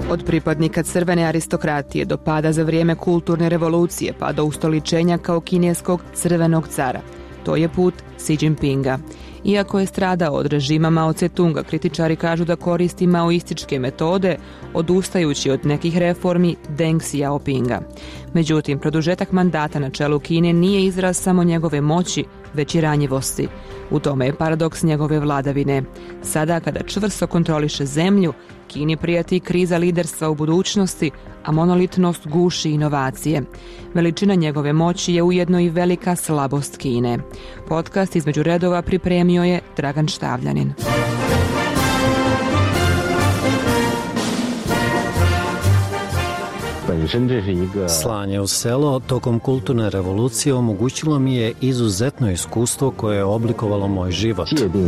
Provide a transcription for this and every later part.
Od pripadnika crvene aristokratije do pada za vrijeme kulturne revolucije pa do ustoličenja kao kineskog crvenog cara. To je put Xi Jinpinga. Iako je stradao od režima Mao Tse-tunga, kritičari kažu da koristi maoističke metode, odustajući od nekih reformi Deng Xiaopinga. Međutim, produžetak mandata na čelu Kine nije izraz samo njegove moći, već i ranjivosti. U tome je paradoks njegove vladavine. Sada, kada čvrsto kontroliše zemlju, Kini prijeti kriza liderstva u budućnosti, a monolitnost guši inovacije. Veličina njegove moći je ujedno i velika slabost Kine. Podcast Između redova pripremio je Dragan Štavljanin. Slanje u selo tokom kulturne revolucije omogućilo mi je izuzetno iskustvo koje je oblikovalo moj život.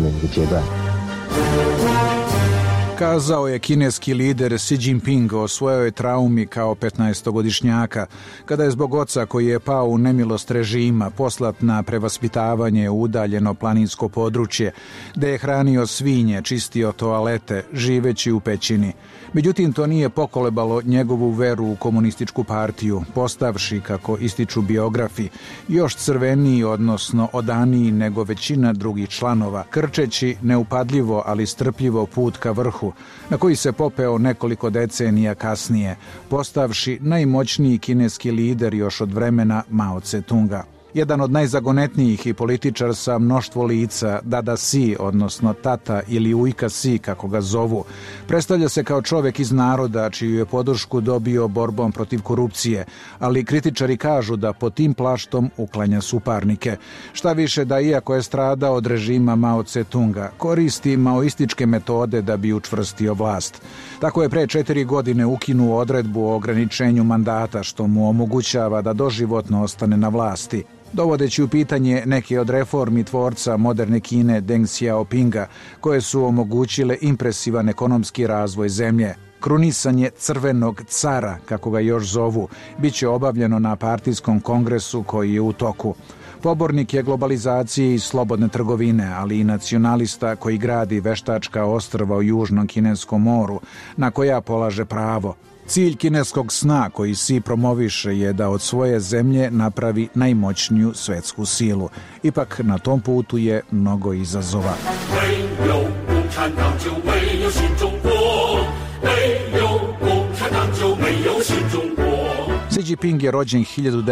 Kazao je kineski lider Xi Jinping o svojoj traumi kao 15-godišnjaka, kada je zbog oca koji je pao u nemilost režima poslat na prevaspitavanje u udaljeno planinsko područje, gde je hranio svinje, čistio toalete, živeći u pećini. Međutim, to nije pokolebalo njegovu veru u komunističku partiju, postavši, kako ističu biografi, još crveniji, odnosno odaniji nego većina drugih članova, krčeći neupadljivo, ali strpljivo put ka vrhu, na koji se popeo nekoliko decenija kasnije, postavši najmoćniji kineski lider još od vremena Mao Tse-tunga. Jedan od najzagonetnijih i političar sa mnoštvo lica, Dada Xi, odnosno tata ili ujka Xi, kako ga zovu, predstavlja se kao čovjek iz naroda čiju je podršku dobio borbom protiv korupcije, ali kritičari kažu da pod tim plaštom uklanja suparnike. Šta više da iako je stradao od režima Mao Tse-tunga, koristi maoističke metode da bi učvrstio vlast. Tako je pre 4 godine ukinuo odredbu o ograničenju mandata, što mu omogućava da doživotno ostane na vlasti, dovodeći u pitanje neke od reformi tvorca moderne Kine Deng Xiaopinga, koje su omogućile impresivan ekonomski razvoj zemlje. Krunisanje crvenog cara, kako ga još zovu, bit će obavljeno na partijskom kongresu koji je u toku. Pobornik je globalizacije i slobodne trgovine, ali i nacionalista koji gradi veštačka ostrva u Južnom Kineskom moru, na koja polaže pravo. Cilj kineskog sna koji Xi promoviše je da od svoje zemlje napravi najmoćniju svetsku silu. Ipak na tom putu je mnogo izazova. Xi Jinping je rođen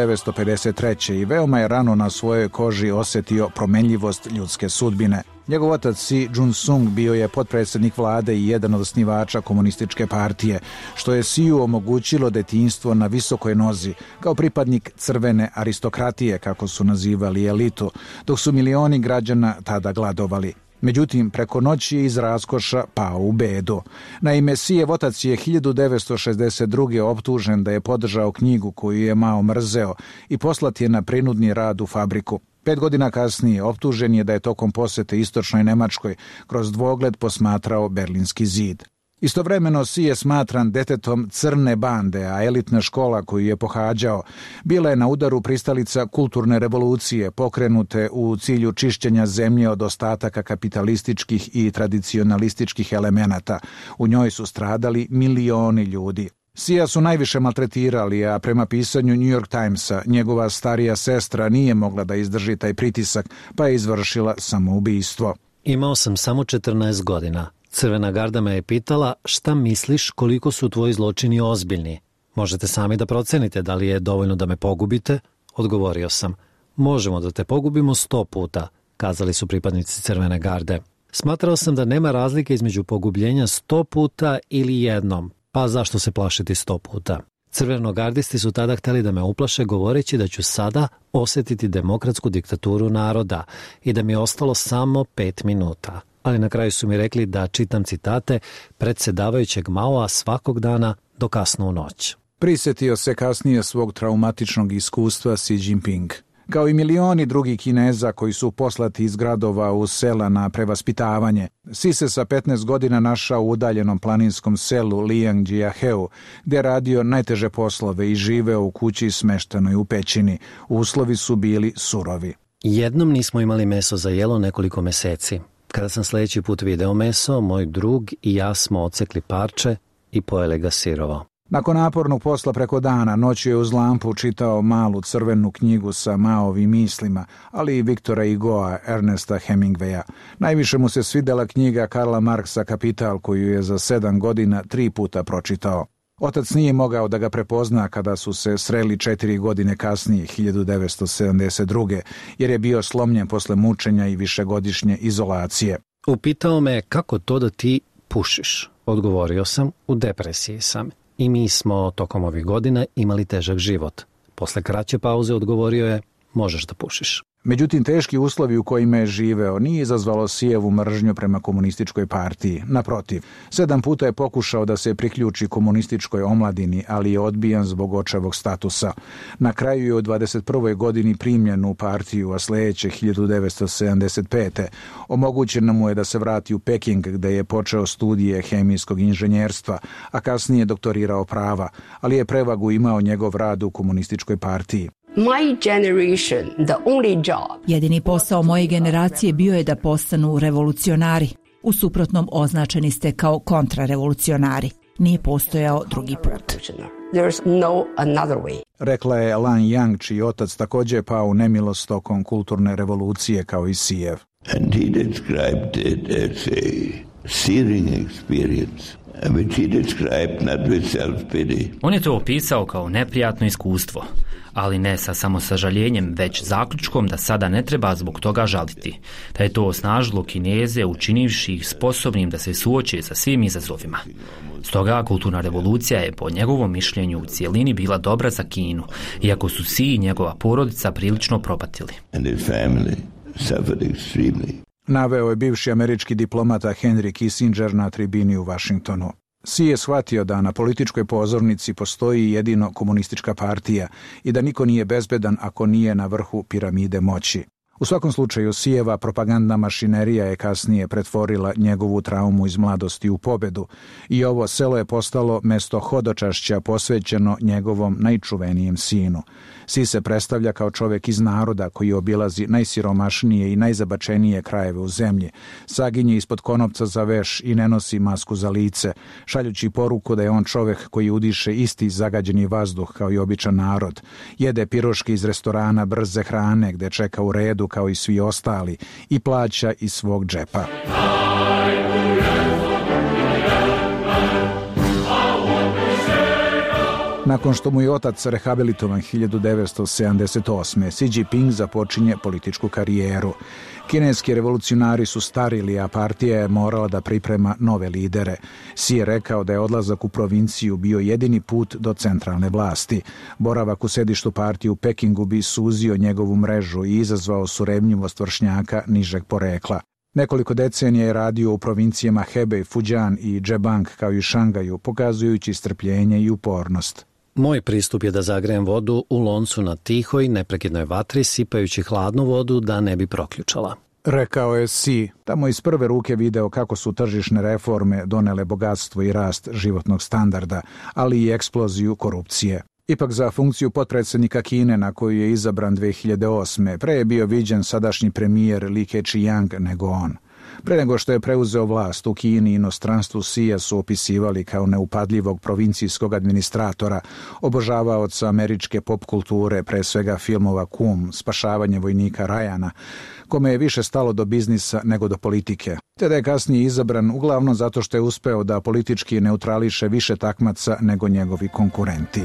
1953. i veoma je rano na svojoj koži osjetio promenljivost ljudske sudbine. Njegov otac Xi Jun-sung bio je potpredsjednik vlade i jedan od osnivača komunističke partije, što je Xiu omogućilo detinjstvo na visokoj nozi, kao pripadnik crvene aristokratije, kako su nazivali elitu, dok su milioni građana tada gladovali. Međutim, preko noći je iz raskoša pao u bedu. Naime, Xijev otac je 1962. optužen da je podržao knjigu koju je Mao mrzeo i poslat je na prinudni rad u fabriku. 5 godina kasnije optužen je da je tokom posete istočnoj Nemačkoj kroz dvogled posmatrao Berlinski zid. Istovremeno Xi je smatran detetom crne bande, a elitna škola koju je pohađao bila je na udaru pristalica kulturne revolucije pokrenute u cilju čišćenja zemlje od ostataka kapitalističkih i tradicionalističkih elemenata. U njoj su stradali milioni ljudi. Xija su najviše maltretirali, a prema pisanju New York Timesa, njegova starija sestra nije mogla da izdrži taj pritisak, pa je izvršila samoubistvo. Imao sam samo 14 godina. Crvena garda me je pitala šta misliš koliko su tvoji zločini ozbiljni. Možete sami da procenite da li je dovoljno da me pogubite? Odgovorio sam. Možemo da te pogubimo 100 puta, kazali su pripadnici Crvene garde. Smatrao sam da nema razlike između pogubljenja 100 puta ili jednom, pa zašto se plašiti 100 puta? Crvenogardisti su tada hteli da me uplaše govoreći da ću sada osjetiti demokratsku diktaturu naroda i da mi je ostalo samo 5 minuta. Ali na kraju su mi rekli da čitam citate predsjedavajućeg Maoa svakog dana do kasno u noć. Prisjetio se kasnije svog traumatičnog iskustva Xi Jinping. Kao i milioni drugih Kineza koji su poslati iz gradova u sela na prevaspitavanje, Xi se sa 15 godina našao u udaljenom planinskom selu Liangjiaheu, gdje je radio najteže poslove i živeo u kući smeštenoj u pećini. Uslovi su bili surovi. Jednom nismo imali meso za jelo nekoliko meseci. Kada sam sljedeći put video meso, moj drug i ja smo odsekli parče i pojeli ga sirovo. Nakon napornog posla preko dana, noću je uz lampu čitao malu crvenu knjigu sa Maovim mislima, ali i Viktora Hugoa, Ernesta Hemingwaya. Najviše mu se svidela knjiga Karla Marksa Kapital, koju je za 7 godina 3 puta pročitao. Otac nije mogao da ga prepozna kada su se sreli 4 godine kasnije, 1972. jer je bio slomljen posle mučenja i višegodišnje izolacije. Upitao me kako to da ti pušiš. Odgovorio sam, u depresiji sam. I mi smo tokom ovih godina imali težak život. Posle kraće pauze odgovorio je, možeš da pušiš. Međutim, teški uslovi u kojima je živeo nije izazvalo Sijevu mržnju prema komunističkoj partiji. Naprotiv, 7 puta je pokušao da se priključi komunističkoj omladini, ali je odbijan zbog očevog statusa. Na kraju je u 21. godini primljen u partiju, a sledeće 1975. omogućeno mu je da se vrati u Peking, gde je počeo studije hemijskog inženjerstva, a kasnije doktorirao prava, ali je prevagu imao njegov rad u komunističkoj partiji. My generation, the only job. Jedini posao moje generacije bio je da postanu revolucionari. U suprotnom označeni ste kao kontrarevolucionari. Nije postojao drugi put. There's no another way. Rekla je Lan Yang, čiji otac također pao u nemilost tokom kulturne revolucije kao i Sijev. And he described it as a searing experience, which he described not with self-pity. On je to opisao kao neprijatno iskustvo, ali ne sa samosažaljenjem, već zaključkom da sada ne treba zbog toga žaliti, da je to osnažilo Kineze učinivši ih sposobnim da se suoče sa svim izazovima. Stoga kulturna revolucija je po njegovom mišljenju u cijelini bila dobra za Kinu, iako su Si i njegova porodica prilično propatili. And his family suffered extremely. Naveo je bivši američki diplomata Henry Kissinger na tribini u Vašingtonu. Si je shvatio da na političkoj pozornici postoji jedino komunistička partija i da niko nije bezbedan ako nije na vrhu piramide moći. U svakom slučaju, Sijeva propagandna mašinerija je kasnije pretvorila njegovu traumu iz mladosti u pobedu i ovo selo je postalo mesto hodočašća posvećeno njegovom najčuvenijem sinu. Si se predstavlja kao čovjek iz naroda koji obilazi najsiromašnije i najzabačenije krajeve u zemlji, saginje ispod konopca za veš i ne nosi masku za lice, šaljući poruku da je on čovjek koji udiše isti zagađeni vazduh kao i običan narod, jede piroške iz restorana brze hrane gde čeka u redu kao i svi ostali i plaća iz svog džepa. Nakon što mu je otac rehabilitovan 1978. Xi Jinping započinje političku karijeru. Kineski revolucionari su starili, a partija je morala da priprema nove lidere. Xi je rekao da je odlazak u provinciju bio jedini put do centralne vlasti. Boravak u sedištu partije u Pekingu bi suzio njegovu mrežu i izazvao surevnjivost vršnjaka nižeg porekla. Nekoliko decenija je radio u provincijama Hebei, Fujian i Zhejiang kao i Šangaju, pokazujući strpljenje i upornost. Moj pristup je da zagrejem vodu u loncu na tihoj, neprekidnoj vatri, sipajući hladnu vodu da ne bi proključala. Rekao je Xi, tamo iz prve ruke video kako su tržišne reforme donele bogatstvo i rast životnog standarda, ali i eksploziju korupcije. Ipak za funkciju potpredsjednika Kine, na koju je izabran 2008. pre je bio viđen sadašnji premijer Li Keqiang nego on. Pre nego što je preuzeo vlast u Kini i inostranstvu, Xija su opisivali kao neupadljivog provincijskog administratora, obožavaoca američke pop kulture, pre svega filmova Kum, Spašavanje vojnika Ryana, kome je više stalo do biznisa nego do politike. Te da je kasnije izabran uglavnom zato što je uspeo da politički neutrališe više takmaca nego njegovi konkurenti.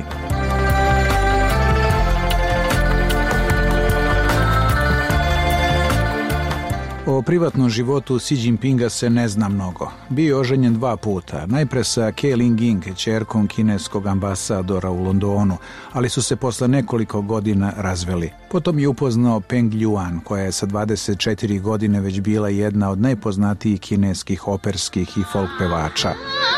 O privatnom životu Xi Jinpinga se ne zna mnogo. Bio je oženjen 2 puta, najpre sa Ke Ling-ying, ćerkom kineskog ambasadora u Londonu, ali su se posle nekoliko godina razveli. Potom je upoznao Peng Ljuan, koja je sa 24 godine već bila jedna od najpoznatijih kineskih operskih i folk pevača.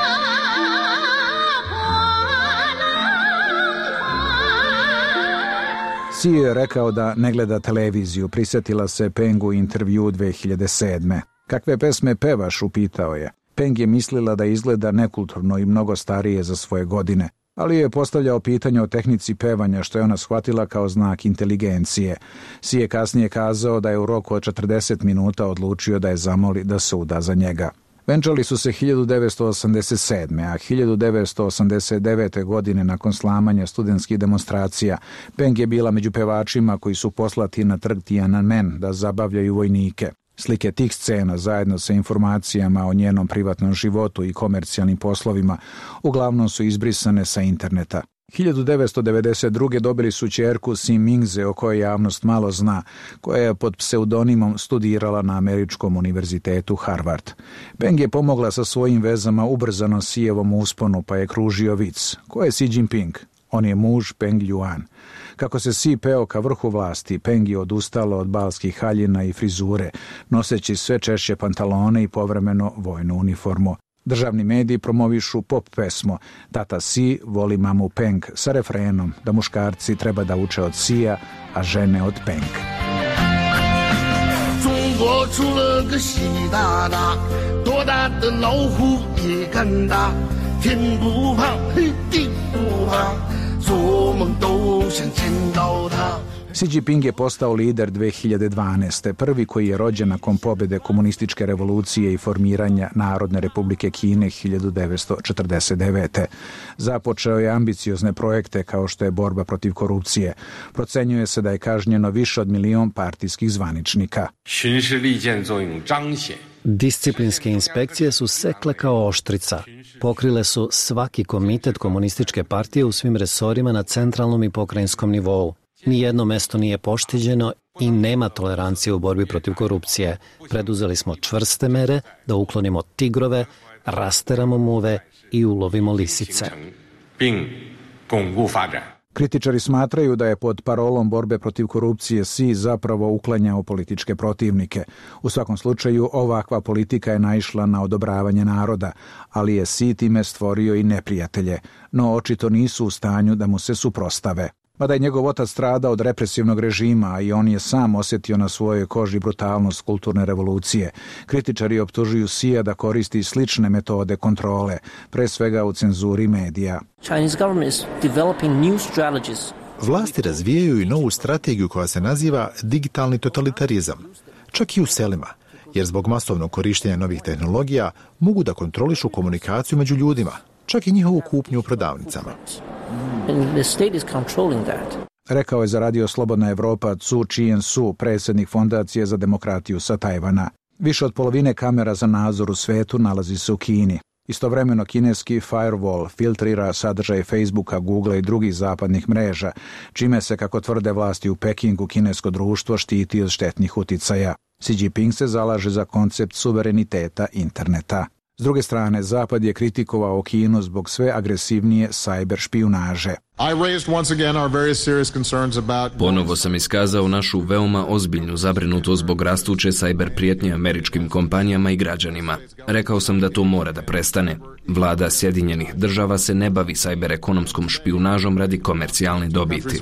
Xi je rekao da ne gleda televiziju, prisjetila se Pengu intervju 2007. Kakve pesme pevaš, upitao je. Peng je mislila da izgleda nekulturno i mnogo starije za svoje godine, ali je postavljao pitanje o tehnici pevanja, što je ona shvatila kao znak inteligencije. Xi je kasnije kazao da je u roku od 40 minuta odlučio da je zamoli da se uda za njega. Venčali su se 1987. a 1989. godine nakon slamanja studentskih demonstracija Peng je bila među pevačima koji su poslati na trg Tiananmen da zabavljaju vojnike. Slike tih scena zajedno sa informacijama o njenom privatnom životu i komercijalnim poslovima uglavnom su izbrisane sa interneta. 1992. dobili su ćerku Si Mingze, o kojoj javnost malo zna, koja je pod pseudonimom studirala na Američkom univerzitetu Harvard. Peng je pomogla sa svojim vezama ubrzano Sijevom usponu, pa je kružio vic. Ko je Xi Jinping? On je muž Peng Yuan. Kako se Si peo ka vrhu vlasti, Peng je odustala od balskih haljina i frizure, noseći sve češće pantalone i povremeno vojnu uniformu. Državni mediji promovišu pop pesmu Tata Si voli mamu Peng sa refrenom da muškarci treba da uče od Sija, a žene od Peng. Xi Jinping je postao lider 2012. prvi koji je rođen nakon pobjede komunističke revolucije i formiranja Narodne republike Kine 1949. Započeo je ambiciozne projekte kao što je borba protiv korupcije. Procenjuje se da je kažnjeno više od 1 milion partijskih zvaničnika. Disciplinske inspekcije su sekle kao oštrica. Pokrile su svaki komitet komunističke partije u svim resorima na centralnom i pokrajinskom nivou. Nijedno mesto nije pošteđeno i nema tolerancije u borbi protiv korupcije. Preduzeli smo čvrste mere da uklonimo tigrove, rasteramo muve i ulovimo lisice. Kritičari smatraju da je pod parolom borbe protiv korupcije Xi zapravo uklanjao političke protivnike. U svakom slučaju, ovakva politika je naišla na odobravanje naroda, ali je Xi time stvorio i neprijatelje, no očito nisu u stanju da mu se suprostave. Mada je njegov otac stradao od represivnog režima i on je sam osjetio na svojoj koži brutalnost kulturne revolucije, kritičari optužuju Xija da koristi slične metode kontrole, pre svega u cenzuri medija. Vlasti razvijaju i novu strategiju koja se naziva digitalni totalitarizam, čak i u selima, jer zbog masovnog korištenja novih tehnologija mogu da kontrolišu komunikaciju među ljudima, čak i njihovu kupnju u prodavnicama. Rekao je za Radio Slobodna Evropa Cu Chien-su, predsjednik Fondacije za demokratiju sa Tajvana. Više od polovine kamera za nadzor u svetu nalazi se u Kini. Istovremeno kineski firewall filtrira sadržaj Facebooka, Googlea i drugih zapadnih mreža, čime se, kako tvrde vlasti u Pekingu, kinesko društvo štiti od štetnih uticaja. Xi Jinping se zalaže za koncept suvereniteta interneta. S druge strane, Zapad je kritikovao Kinu zbog sve agresivnije sajber špijunaže. Ponovo sam iskazao našu veoma ozbiljnu zabrinutost zbog rastuće sajber prijetnje američkim kompanijama i građanima. Rekao sam da to mora da prestane. Vlada Sjedinjenih država se ne bavi sajber ekonomskom špijunažom radi komercijalne dobiti.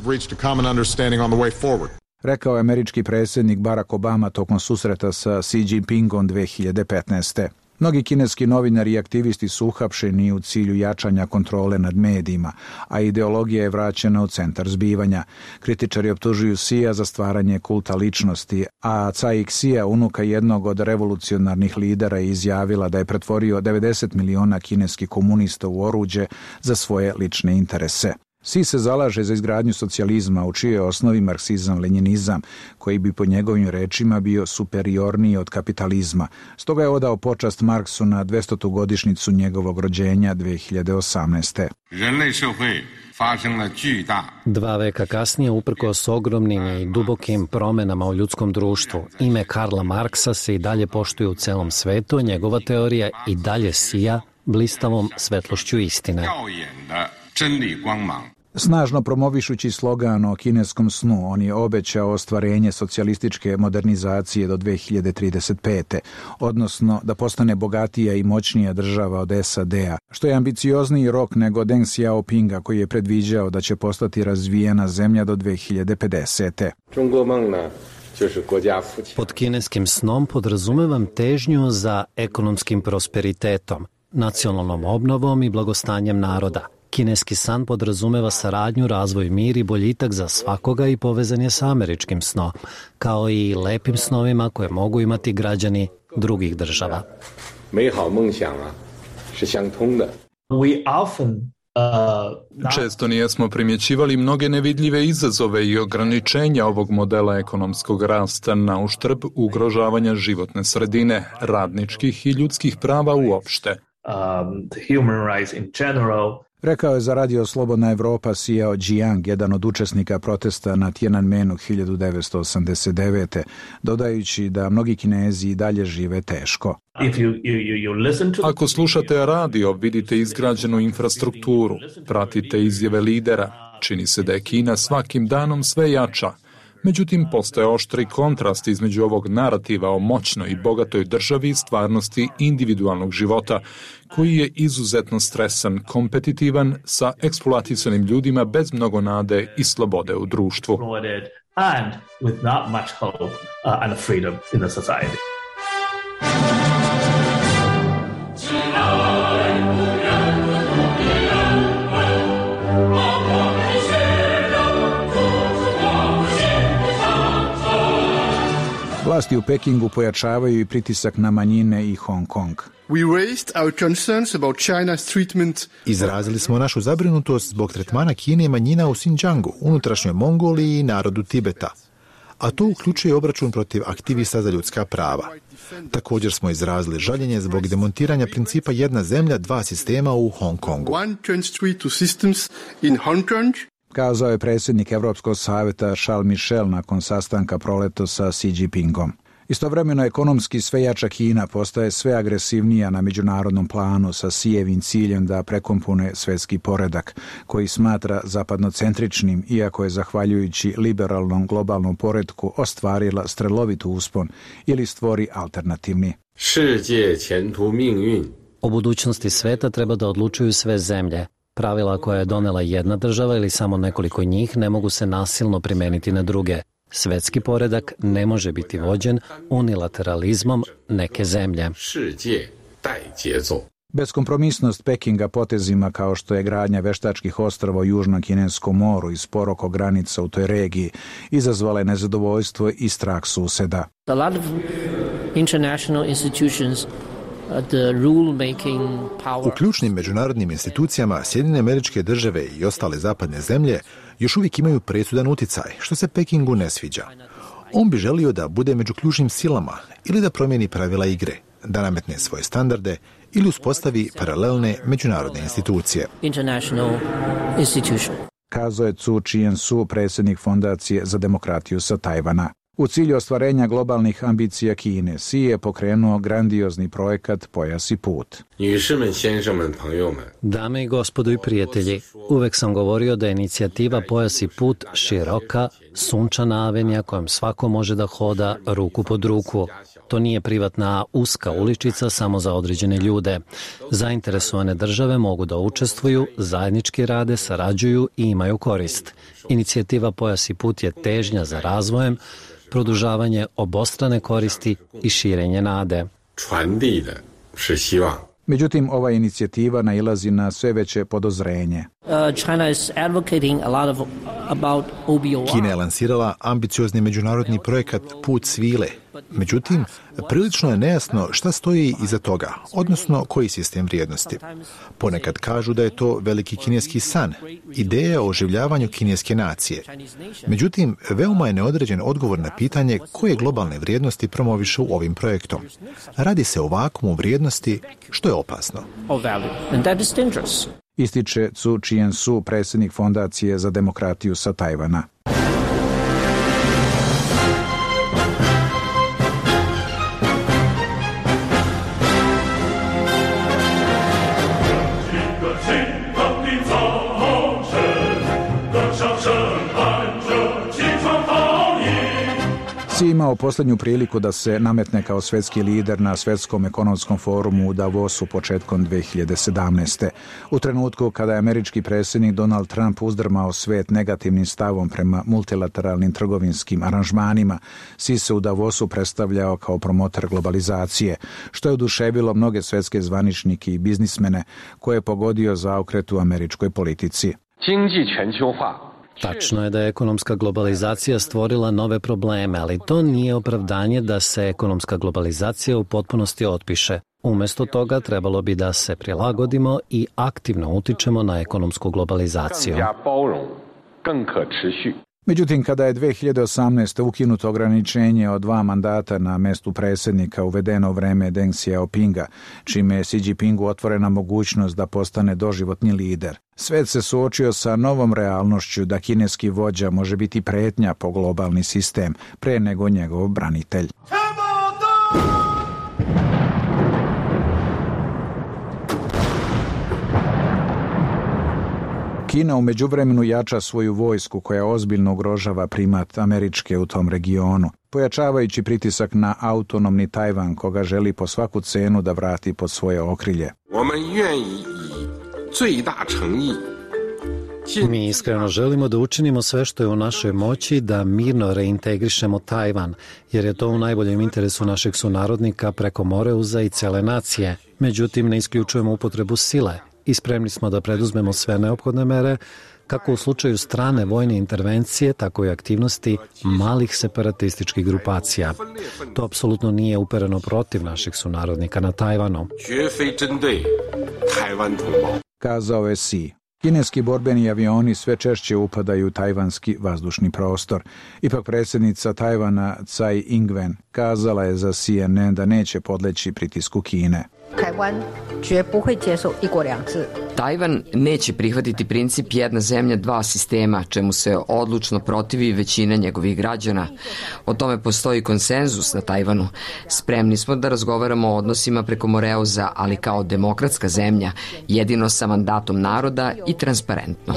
Rekao je američki predsjednik Barack Obama tokom susreta sa Xi Jinpingom 2015. Mnogi kineski novinari i aktivisti su uhapšeni u cilju jačanja kontrole nad medijima, a ideologija je vraćena u centar zbivanja. Kritičari optužuju Xija za stvaranje kulta ličnosti, a Tsai Xia, unuka jednog od revolucionarnih lidera, je izjavila da je pretvorio 90 miliona kineskih komunista u oruđe za svoje lične interese. Xi se zalaže za izgradnju socijalizma u čijoj osnovi marksizam-lenjinizam, koji bi po njegovim rečima bio superiorniji od kapitalizma. Stoga je odao počast Marksu na 200. godišnjicu njegovog rođenja 2018. 2 veka kasnije, uprkos ogromnim i dubokim promenama u ljudskom društvu, ime Karla Marksa se i dalje poštuje u celom svetu, njegova teorija i dalje sija blistavom svetlošću istine. Snažno promovišući slogan o kineskom snu, on je obećao ostvarenje socijalističke modernizacije do 2035. odnosno da postane bogatija i moćnija država od SAD-a, što je ambiciozniji rok nego Deng Xiaopinga koji je predviđao da će postati razvijena zemlja do 2050. Pod kineskim snom podrazumevam težnju za ekonomskim prosperitetom, nacionalnom obnovom i blagostanjem naroda. Kineski san podrazumeva saradnju, razvoj, mir i boljitak za svakoga i povezan je sa američkim snom, kao i lepim snovima koje mogu imati građani drugih država. 美好梦想啊是相通的。 We often Često nijesmo primjećivali mnoge nevidljive izazove i ograničenja ovog modela ekonomskog rasta na uštrb ugrožavanja životne sredine, radničkih i ljudskih prava uopšte. Human rights in general. Rekao je za Radio Slobodna Evropa Xiao Jiang, jedan od učesnika protesta na Tiananmenu 1989. dodajući da mnogi Kinezi i dalje žive teško. Ako slušate radio, vidite izgrađenu infrastrukturu, pratite izjave lidera. Čini se da je Kina svakim danom sve jača. Međutim, postoje oštri kontrast između ovog narativa o moćnoj i bogatoj državi i stvarnosti individualnog života, koji je izuzetno stresan, kompetitivan, sa eksploatisanim ljudima bez mnogo nade i slobode u društvu. And with not much hope and freedom in the society. Vlasti u Pekingu pojačavaju i pritisak na manjine i Hong Kong. Izrazili smo našu zabrinutost zbog tretmana Kine i manjina u Xinjiangu, unutrašnjoj Mongoliji i narodu Tibeta. A to uključuje obračun protiv aktivista za ljudska prava. Također smo izrazili žaljenje zbog demontiranja principa jedna zemlja, dva sistema u Hong Kongu. Kazao je predsjednik Evropskog savjeta Charles Michel nakon sastanka proletos sa Xi Jinpingom. Istovremeno ekonomski sve jača Kina postaje sve agresivnija na međunarodnom planu sa Xijevim ciljem da prekompone svjetski poredak, koji smatra zapadnocentričnim, iako je zahvaljujući liberalnom globalnom poretku ostvarila strelovit uspon ili stvori alternativni. O budućnosti sveta treba da odlučuju sve zemlje. Pravila koja je donela jedna država ili samo nekoliko njih ne mogu se nasilno primeniti na druge. Svetski poredak ne može biti vođen unilateralizmom neke zemlje. Beskompromisnost Pekinga potezima kao što je gradnja veštačkih ostrava u Južnom Kineskom moru i spor oko granica u toj regiji izazvala je nezadovoljstvo i strah suseda. A lot of international institutions U ključnim međunarodnim institucijama Sjedinjene Američke Države i ostale zapadne zemlje još uvijek imaju presudan uticaj, što se Pekingu ne sviđa. On bi želio da bude među ključnim silama ili da promijeni pravila igre, da nametne svoje standarde ili uspostavi paralelne međunarodne institucije. Kazao je Cu Chien-su, predsjednik Fondacije za demokratiju sa Tajvana. U cilju ostvarenja globalnih ambicija Kine, Xi je pokrenuo grandiozni projekat Pojas i put. Dame i gospodo i prijatelji, uvek sam govorio da je inicijativa Pojas i put široka, sunčana avenija kojom svako može da hoda ruku pod ruku. To nije privatna uska uličica samo za određene ljude. Zainteresovane države mogu da učestvuju, zajednički rade, sarađuju i imaju korist. Inicijativa Pojas i put je težnja za razvojem, produžavanje obostrane koristi i širenje nade. Međutim, ova inicijativa nailazi na sve veće podozrenje. Kina je lansirala ambiciozni međunarodni projekat Put svile. Međutim, prilično je nejasno šta stoji iza toga, odnosno koji sistem vrijednosti. Ponekad kažu da je to veliki kineski san, ideja o oživljavanju kineske nacije. Međutim, veoma je neodređen odgovor na pitanje koje globalne vrijednosti promoviše u ovim projektom. Radi se o vakuumu vrijednosti, što je opasno. Ističe Cu Chien-su, predsjednik Fondacije za demokratiju sa Tajvana. Xi imao posljednju priliku da se nametne kao svjetski lider na svjetskom ekonomskom forumu u Davosu početkom 2017. U trenutku kada je američki predsjednik Donald Trump uzdrmao svijet negativnim stavom prema multilateralnim trgovinskim aranžmanima, Xi se u Davosu predstavljao kao promotor globalizacije, što je oduševilo mnoge svjetske zvaničnike i biznismene koje je pogodio zaokret u američkoj politici. Tačno je da je ekonomska globalizacija stvorila nove probleme, ali to nije opravdanje da se ekonomska globalizacija u potpunosti otpiše. Umesto toga trebalo bi da se prilagodimo i aktivno utičemo na ekonomsku globalizaciju. Međutim, kada je 2018. ukinuto ograničenje od 2 mandata na mestu predsjednika uvedeno u vreme Deng Xiaopinga, čime je Xi Jinpingu otvorena mogućnost da postane doživotni lider, svet se suočio sa novom realnošću da kineski vođa može biti pretnja po globalni sistem pre nego njegov branitelj. Kina u međuvremenu jača svoju vojsku koja ozbiljno ugrožava primat Američke u tom regionu, pojačavajući pritisak na autonomni Tajvan koga želi po svaku cenu da vrati pod svoje okrilje. Mi iskreno želimo da učinimo sve što je u našoj moći da mirno reintegrišemo Tajvan, jer je to u najboljem interesu našeg sunarodnika preko Moreuza i cele nacije. Međutim, ne isključujemo upotrebu sile i spremni smo da preduzmemo sve neophodne mere, kako u slučaju strane vojne intervencije, tako i aktivnosti malih separatističkih grupacija. To apsolutno nije upereno protiv naših sunarodnika na Tajvanu, kazao je Xi. Kineski borbeni avioni sve češće upadaju u tajvanski vazdušni prostor. Ipak predsjednica Tajvana Tsai Ing-wen kazala je za CNN da neće podleći pritisku Kine. Tajvan neće prihvatiti princip jedna zemlja, dva sistema, čemu se odlučno protivi većina njegovih građana. O tome postoji konsenzus na Tajvanu. Spremni smo da razgovaramo o odnosima preko Moreuza, ali kao demokratska zemlja, jedino sa mandatom naroda i transparentno.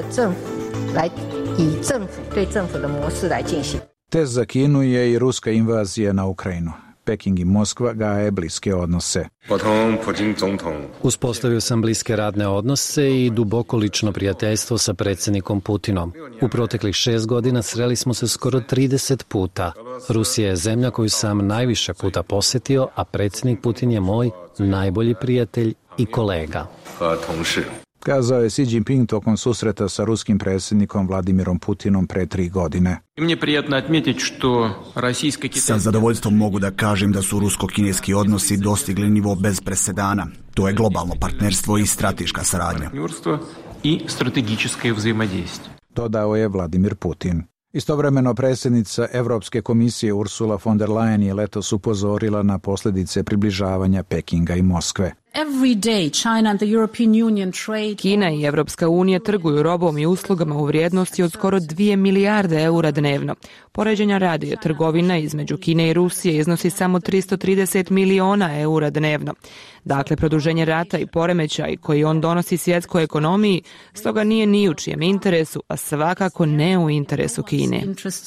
Test za Kinu je i ruska invazija na Ukrajinu. Peking i Moskva gaje bliske odnose. Uspostavio sam bliske radne odnose i duboko lično prijateljstvo sa predsjednikom Putinom. U proteklih 6 godina sreli smo se skoro 30 puta. Rusija je zemlja koju sam najviše puta posjetio, a predsjednik Putin je moj najbolji prijatelj i kolega. Kazao je Xi Jinping tokom susreta sa ruskim predsjednikom Vladimirom Putinom pre 3 godine. Sa zadovoljstvom mogu da kažem da su rusko-kineski odnosi dostigli nivo bez presedana. To je globalno partnerstvo i strateška saradnja. Dodao je Vladimir Putin. Istovremeno predsjednica Evropske komisije Ursula von der Leyen je letos upozorila na posljedice približavanja Pekinga i Moskve. Kina i Evropska unija trguju robom i uslugama u vrijednosti od skoro 2 milijarde eura dnevno. Poređenja radi, trgovina između Kine i Rusije iznosi samo 330 miliona eura dnevno. Dakle, produženje rata i poremećaj koji on donosi svjetskoj ekonomiji, stoga nije ni u čijem interesu, a svakako ne u interesu Kine.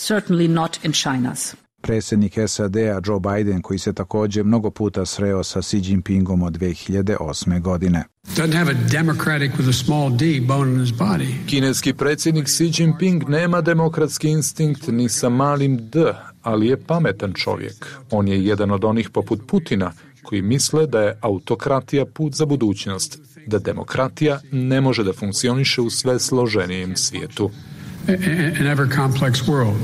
Predsjednik SAD-a Joe Biden, koji se također mnogo puta sreo sa Xi Jinpingom od 2008. godine. Kineski predsjednik Xi Jinping nema demokratski instinkt ni sa malim d, ali je pametan čovjek. On je jedan od onih poput Putina koji misle da je autokratija put za budućnost, da demokratija ne može da funkcioniše u sve složenijem svijetu. An ever complex world.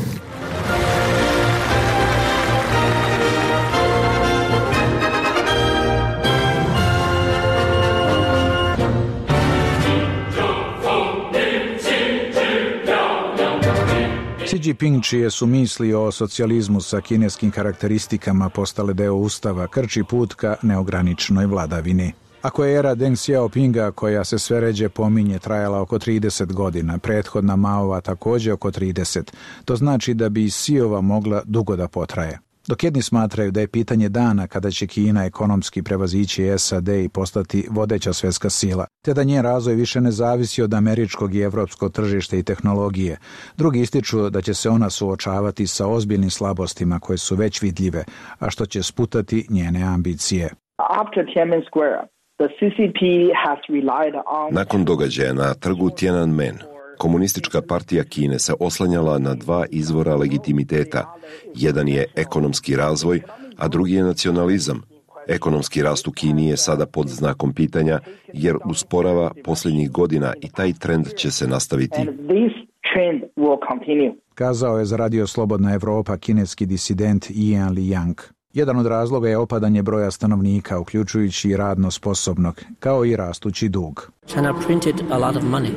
Xi Jinping, čije su misli o socijalizmu sa kineskim karakteristikama postale deo ustava, krči put ka neograničenoj vladavini. Ako je era Deng Xiaopinga, koja se sve ređe pominje, trajala oko 30 godina, prethodna Maova također oko 30, to znači da bi i Xiova mogla dugo da potraje. Dok jedni smatraju da je pitanje dana kada će Kina ekonomski prevazići SAD i postati vodeća svjetska sila, te da njen razvoj više ne zavisi od američkog i evropskog tržišta i tehnologije, drugi ističu da će se ona suočavati sa ozbiljnim slabostima koje su već vidljive, a što će sputati njene ambicije. Nakon događaja na trgu Tiananmen, Komunistička partija Kine se oslanjala na 2 izvora legitimiteta. Jedan je ekonomski razvoj, a drugi je nacionalizam. Ekonomski rast u Kini je sada pod znakom pitanja jer usporava posljednjih godina i taj trend će se nastaviti. Kazao je za Radio Slobodna Evropa kineski disident Ian Liang. Jedan od razloga je opadanje broja stanovnika, uključujući i radno sposobnog, kao i rastući dug. China printed a lot of money.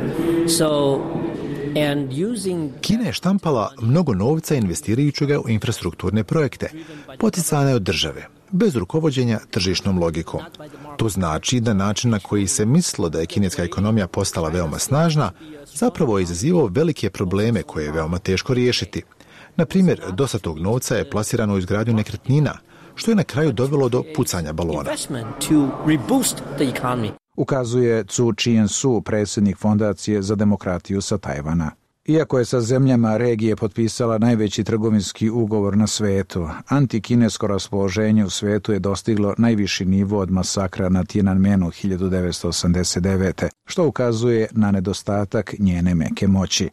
Kina je štampala mnogo novca investirajući ga u infrastrukturne projekte, poticane od države, bez rukovođenja tržišnom logikom. To znači da način na koji se mislilo da je kineska ekonomija postala veoma snažna, zapravo je izazivao velike probleme koje je veoma teško riješiti. Na primjer, dosta tog novca je plasirano u izgradnju nekretnina, što je na kraju dovelo do pucanja balona. Ukazuje Cu Chien-su, predsjednik Fondacije za demokratiju sa Tajvana. Iako je sa zemljama regije potpisala najveći trgovinski ugovor na svetu, antikinesko raspoloženje u svetu je dostiglo najviši nivo od masakra na Tiananmenu 1989. što ukazuje na nedostatak njene meke moći.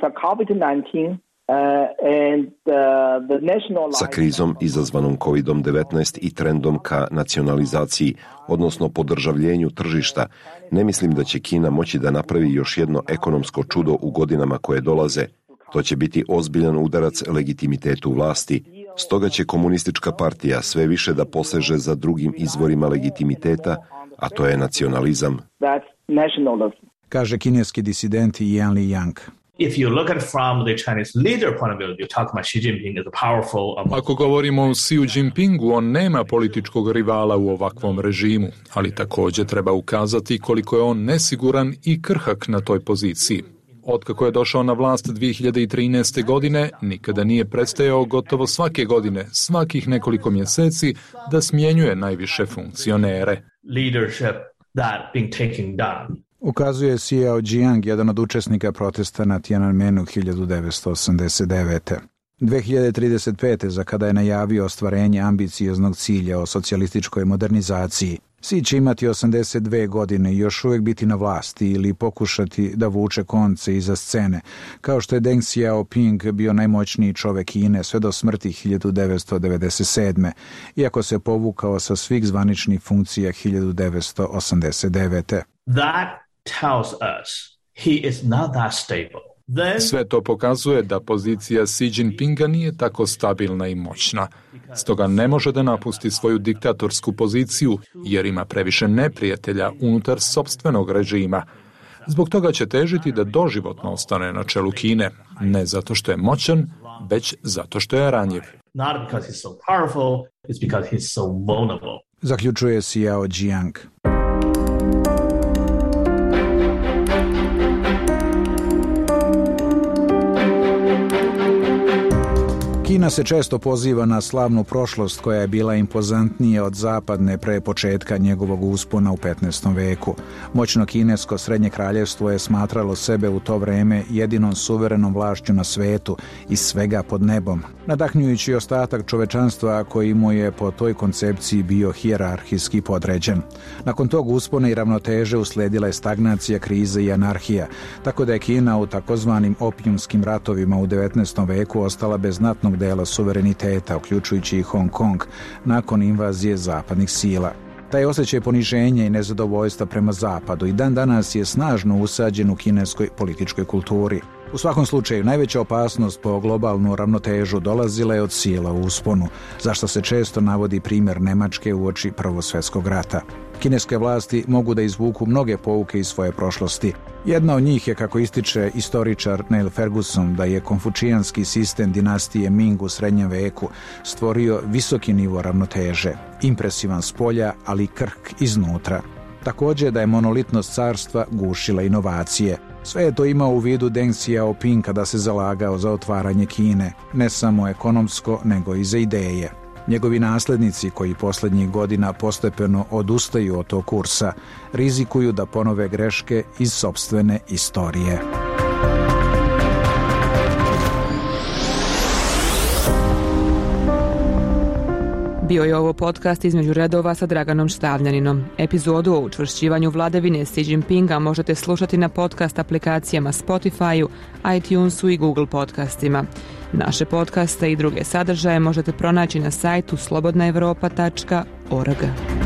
Sa krizom izazvanom COVID-19 i trendom ka nacionalizaciji, odnosno podržavljenju tržišta, ne mislim da će Kina moći da napravi još jedno ekonomsko čudo u godinama koje dolaze. To će biti ozbiljan udarac legitimitetu vlasti. Stoga će komunistička partija sve više da poseže za drugim izvorima legitimiteta, a to je nacionalizam. Kaže kineski disident Yan Liyang. Ako govorimo o Xi Jinpingu, on nema političkog rivala u ovakvom režimu, ali također treba ukazati koliko je on nesiguran i krhak na toj poziciji. Otkako je došao na vlast 2013. godine, nikada nije prestajao gotovo svake godine, svakih nekoliko mjeseci, da smjenjuje najviše funkcionere. Ukazuje Xiao Jiang, jedan od učesnika protesta na Tiananmenu 1989. 2035. za kada je najavio ostvarenje ambicioznog cilja o socijalističkoj modernizaciji. Xi će imati 82 godine i još uvijek biti na vlasti ili pokušati da vuče konce iza scene, kao što je Deng Xiaoping bio najmoćniji čovjek Kine sve do smrti 1997. iako se povukao sa svih zvaničnih funkcija 1989. Sve to pokazuje da pozicija Xi Jinpinga nije tako stabilna i moćna. Stoga ne može da napusti svoju diktatorsku poziciju jer ima previše neprijatelja unutar sopstvenog režima. Zbog toga će težiti da doživotno ostane na čelu Kine, ne zato što je moćan, već zato što je ranjiv. Zaključuje Xiao Jiang. Kina se često poziva na slavnu prošlost koja je bila impozantnija od zapadne pre početka njegovog uspona u 15. veku. Moćno kinesko srednje kraljevstvo je smatralo sebe u to vreme jedinom suverenom vlašću na svetu i svega pod nebom, nadahnjujući ostatak čovečanstva koji mu je po toj koncepciji bio hijerarhijski podređen. Nakon tog uspona i ravnoteže usledila je stagnacija, krize i anarhija, tako da je Kina u takozvanim opijumskim ratovima u 19. veku ostala bez znatnog dela suvereniteta, uključujući i Hong Kong, nakon invazije zapadnih sila. Taj osjećaj poniženja i nezadovoljstva prema zapadu i dan danas je snažno usađen u kineskoj političkoj kulturi. U svakom slučaju, najveća opasnost po globalnu ravnotežu dolazila je od sila u usponu, zašto se često navodi primjer Nemačke uoči Prvog svjetskog rata. Kineske vlasti mogu da izvuku mnoge pouke iz svoje prošlosti. Jedna od njih je, kako ističe istoričar Neil Ferguson, da je konfučijanski sistem dinastije Ming u srednjem veku stvorio visoki nivo ravnoteže, impresivan spolja, ali krhk iznutra. Također da je monolitnost carstva gušila inovacije. Sve je to imao u vidu Deng Xiaoping kada se zalagao za otvaranje Kine, ne samo ekonomsko, nego i za ideje. Njegovi naslednici, koji posljednjih godina postepeno odustaju od tog kursa, rizikuju da ponove greške iz sopstvene istorije. Bio je ovo podcast Između redova sa Draganom Štavljaninom. Epizodu o učvršćivanju vladavine Xi Jinpinga možete slušati na podcast aplikacijama Spotify-u, iTunesu i Google podcastima. Naše podcaste i druge sadržaje možete pronaći na sajtu slobodnaevropa.org.